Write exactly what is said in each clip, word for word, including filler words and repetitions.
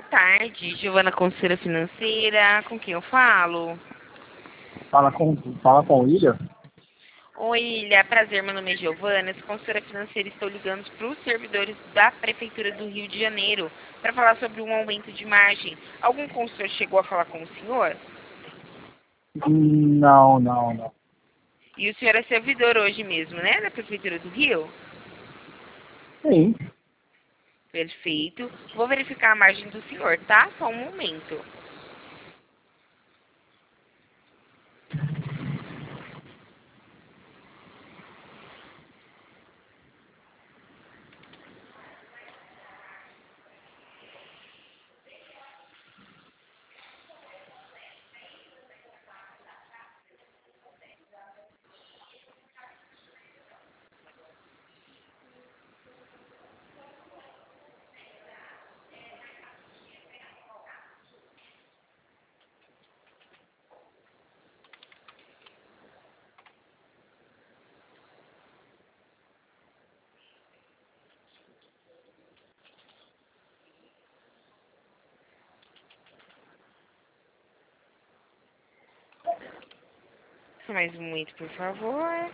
tarde, Giovana, consultora financeira. Com quem eu falo? Fala com, fala com o William? Oi, Ilha. Prazer, meu nome é Giovana. Sou consultora financeira. Estou ligando para os servidores da Prefeitura do Rio de Janeiro para falar sobre um aumento de margem. Algum consultor chegou a falar com o senhor? Não, não, não. E o senhor é servidor hoje mesmo, né? Da Prefeitura do Rio? Sim. Perfeito. Vou verificar a margem do senhor, tá? Só um momento. Só mais um momento, por favor.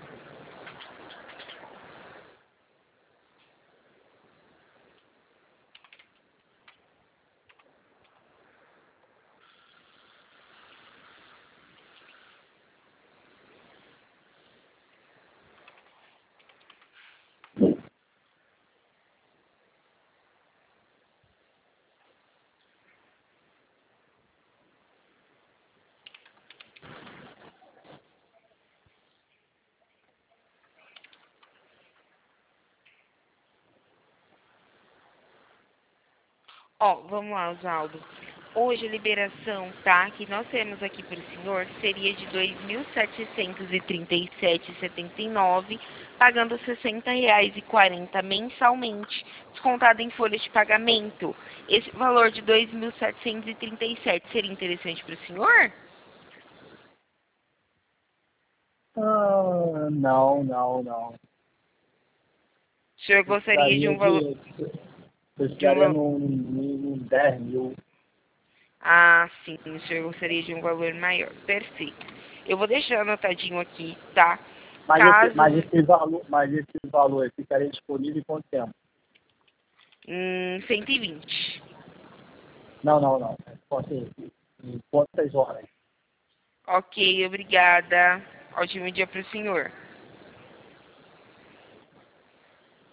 Ó, vamos lá, Oswaldo. Hoje a liberação, tá, que nós temos aqui para o senhor seria de dois mil setecentos e trinta e sete reais e setenta e nove centavos, pagando sessenta reais e quarenta centavos mensalmente, descontado em folha de pagamento. Esse valor de dois mil setecentos e trinta e sete seria interessante para o senhor? Ah, não, não, não. O senhor gostaria de Precisaria um valor... de. De um Precisaria valor... num, num, num dez mil. Ah, sim, o senhor gostaria de um valor maior. Perfeito. Eu vou deixar anotadinho aqui, tá? Mas esse, Caso... mas esse valor, mas esse valor ficaria disponível em quanto tempo? Hum, cento e vinte. Não, não, não. Assim, em quantas horas? Ok, obrigada. Ótimo dia para o senhor.